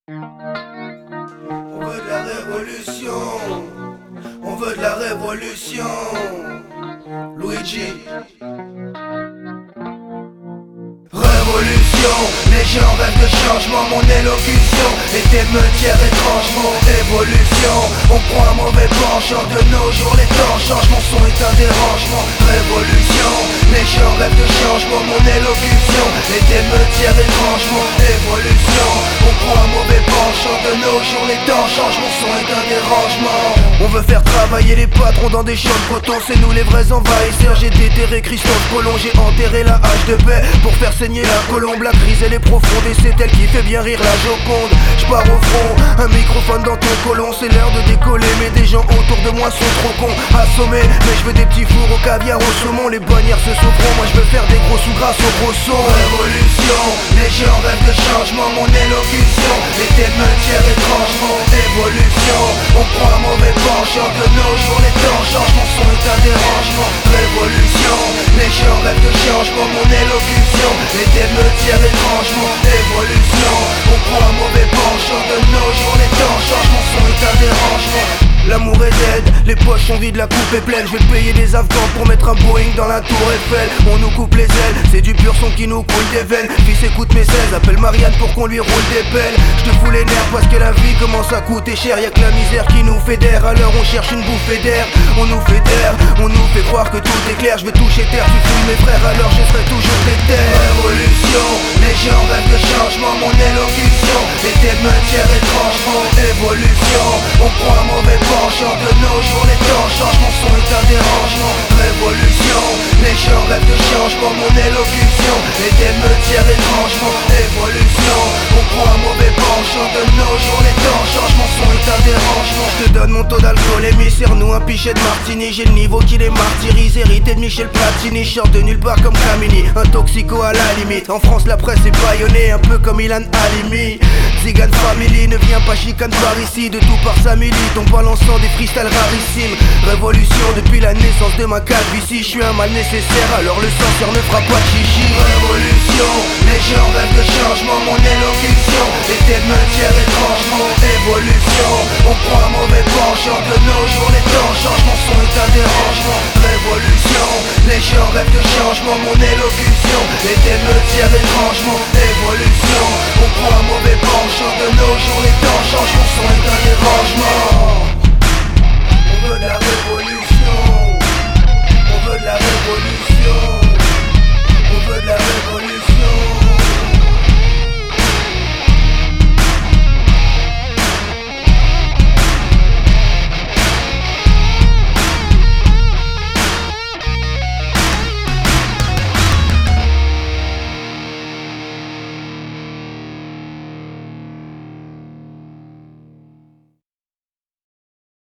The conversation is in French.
On veut de la révolution, on veut de la révolution. Luigi. Révolution, les gens rêvent de changement. Mon élocution était me dire étrangement. Évolution, on prend un mauvais penchant. De nos jours les temps changent, mon son est un dérangement. Révolution, les gens rêvent de changement. Mon élocution était me dire étrangement. Évolution, on prend un mauvais penchant. De nos jours les temps changent, mon son est un dérangement. On veut faire travailler les patrons dans des champs de coton. C'est nous les vrais envahisseurs. J'ai déterré Christophe Colomb, j'ai enterré la hache de paix pour faire saigner la colombe. La crise elle est profonde et c'est elle qui fait bien rire la Joconde. J'pars au front, un microphone dans ton colon. C'est l'heure de décoller mais des gens autour de moi sont trop cons. Assommés, mais je veux des petits fours au caviar, au saumon. Les bannières se sauveront, moi je veux faire des gros sous grâce au gros son. Révolution, les gens rêvent de changement. Mon élocution était de me dire étrangement. Évolution, on prend un mauvais penchant. De nos jours les temps changent, mon son est un dérangement. Révolution, les gens rêvent de changement. Mon élocution était de me dire étrangement. Évolution, on prend un mauvais penchant. De nos jours les temps changent, mon son est un dérangement. L'amour est dead, les poches sont vides, la coupe est pleine. Je vais payer des Afghans pour mettre un Boeing dans la tour Eiffel. On nous coupe les ailes, c'est du pur son qui nous coule des veines. Fils écoute mes 16, appelle Marianne pour qu'on lui roule des pelles. Je te fous les nerfs parce que la vie commence à coûter cher. Y'a que la misère qui nous fédère, alors on cherche une bouffée d'air. On nous fédère, on nous fait croire que tout est clair. Je vais toucher terre, tu fouilles mes frères, alors je serai toujours des terres. Révolution, les gens rêvent de changement. Mon élocution était de me dire étrangement. Évolution, on prend un mauvais penchant. De nos jours les temps changent, mon son est un dérangement. Révolution, les gens rêvent de changement. Mon élocution était de me dire étrangement. Évolution, on prend un mauvais penchant. De nos jours les temps changent, mon son est un dérangement. Je te donne mon taux d'alcool et nous un pichet de martini. J'ai le niveau qui les martyrise, hérité de Michel Platini. Je sors de nulle part comme Camini, un toxico à la limite. En France la presse est baïonnée, un peu comme Ilan Halimi. Zigane Family, ne viens pas chicane par ici. De tout par sa milite, en balançant des freestyles rarissimes. Révolution depuis la naissance de ma calvitie. Je suis un mal nécessaire, alors le censeur ne fera pas de chichi. Révolution, les gens rêvent de changement. Mon élocution était de me dire étrangement. Évolution, on prend un mauvais penchant. De nos jours les temps changent, mon son est un dérangement. Révolution, les gens rêvent de changement. Mon élocution était de me dire étrangement. Évolution, on prend un mauvais penchant.